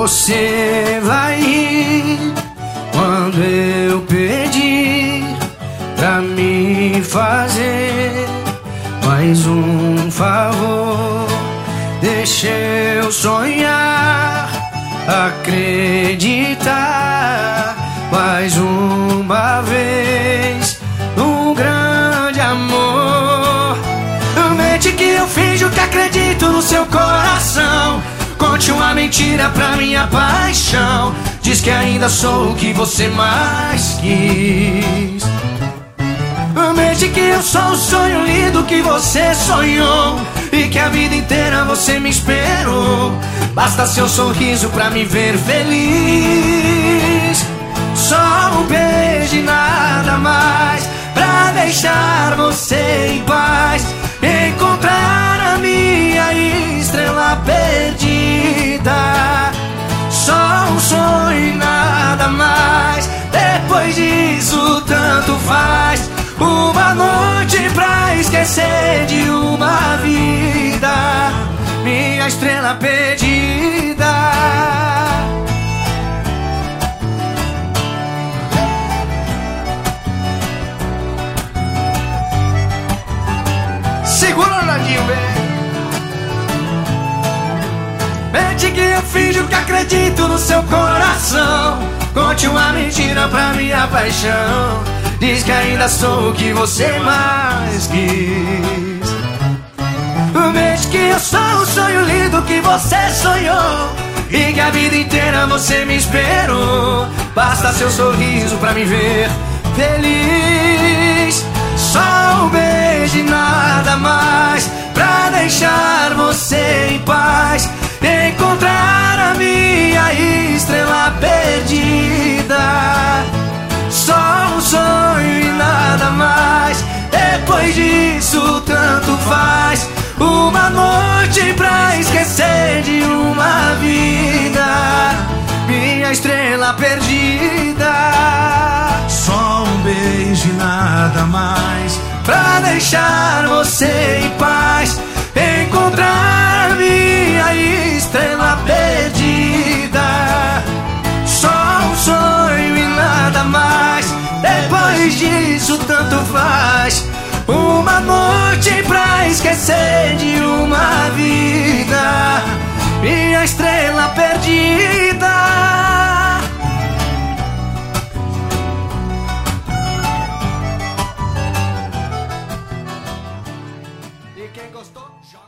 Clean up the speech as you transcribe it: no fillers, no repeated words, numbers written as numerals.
Você vai rir quando eu pedir pra me fazer mais um favor. Deixa eu sonhar, acreditar mais uma vez no grande amor. Mente que eu finjo que acredito no seu coração. Conte uma mentira pra minha paixão. Diz que ainda sou o que você mais quis. Mente que eu sou o sonho lindo que você sonhou e que a vida inteira você me esperou. Basta seu sorriso pra me ver feliz. Só um beijo e nada mais pra deixar você em paz. Encontrar a minha estrela perdida. Só um sonho e nada mais. Depois disso tanto faz. Uma noite pra esquecer de uma vida. Minha estrela perdida. Segura, Ronaldinho, velho. Mente que eu finjo que acredito no seu coração. Conte uma mentira pra minha paixão. Diz que ainda sou o que você mais quis. Mente que eu sou o sonho lindo que você sonhou e que a vida inteira você me esperou. Basta seu sorriso pra me ver feliz. Só um beijo e nada mais pra deixar você em paz. Encontrar a minha estrela perdida. Só um sonho e nada mais. Depois disso tanto faz. Uma noite pra esquecer de uma vida. Minha estrela perdida. Só um beijo e nada mais pra deixar você em paz. Encontrar minha estrela perdida. Só um sonho e nada mais. Depois disso tanto faz. Uma noite pra esquecer de uma vida. Minha estrela perdida. E quem gostou, joga.